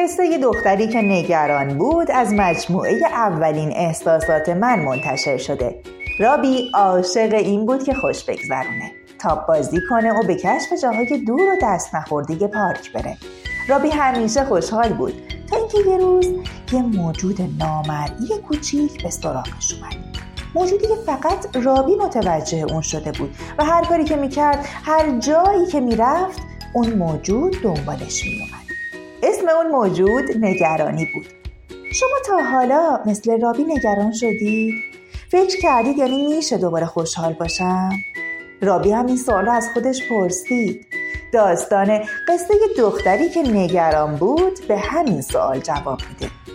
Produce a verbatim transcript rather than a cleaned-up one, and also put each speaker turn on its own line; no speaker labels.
قصه دختری که نگران بود از مجموعه اولین احساسات من منتشر شده. رابی عاشق این بود که خوش بگذرونه، تاپ بازی کنه و به کشف جاهای دور و دست نخورده پارک بره. رابی همیشه خوشحال بود تا اینکه یه روز یه موجود نامرئی کوچیک به سراغش اومد. موجودی که فقط رابی متوجه اون شده بود و هر کاری که میکرد، هر جایی که میرفت، اون موجود دنبالش میومد. اسم اون موجود نگرانی بود. شما تا حالا مثل رابی نگران شدید؟ فکر کردید یعنی میشه دوباره خوشحال باشم؟ رابی هم این سوال از خودش پرسید. داستان قصه دختری که نگران بود به همین سوال جواب میده.